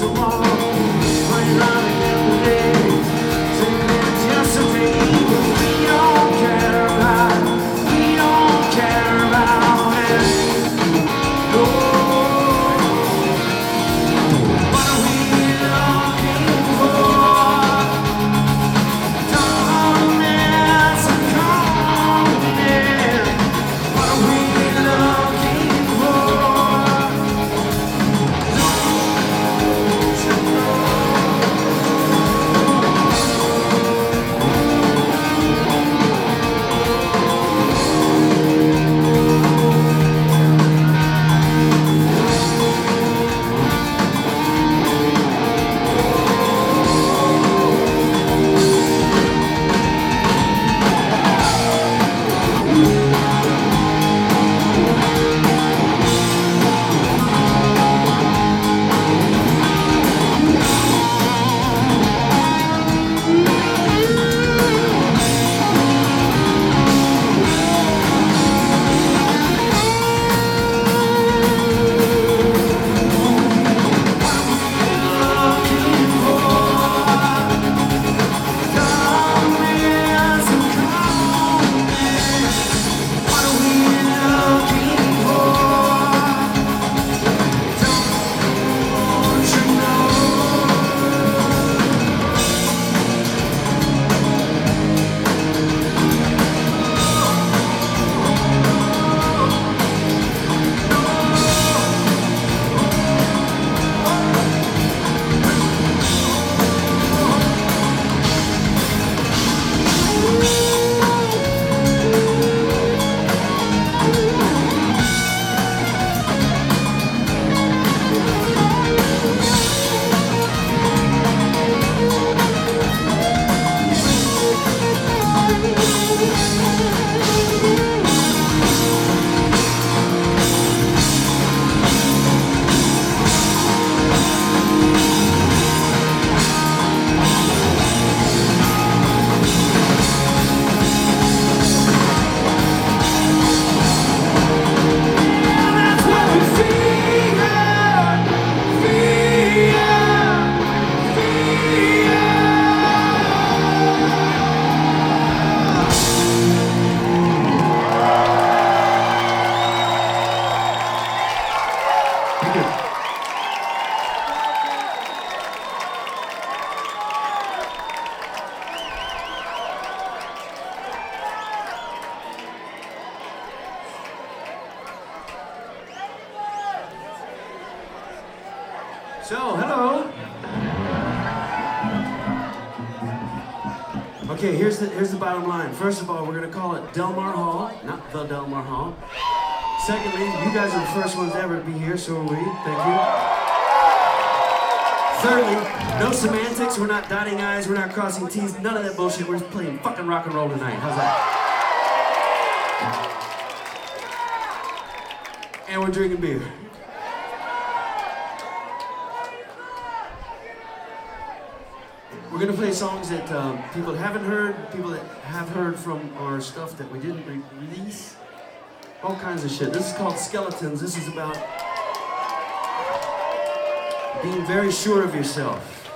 So, hello. Okay, here's the bottom line. First of all, we're gonna call it Delmar Hall, not the Delmar Hall. Secondly, you guys are the first ones ever to be here, so are we. Thank you. Thirdly, no semantics. We're not dotting I's. We're not crossing T's. None of that bullshit. We're playing fucking rock and roll tonight. How's that? And we're drinking beer. We're gonna play songs that people haven't heard, people that have heard from our stuff that we didn't release. All kinds of shit. This is called Skeletons. This is about being very sure of yourself.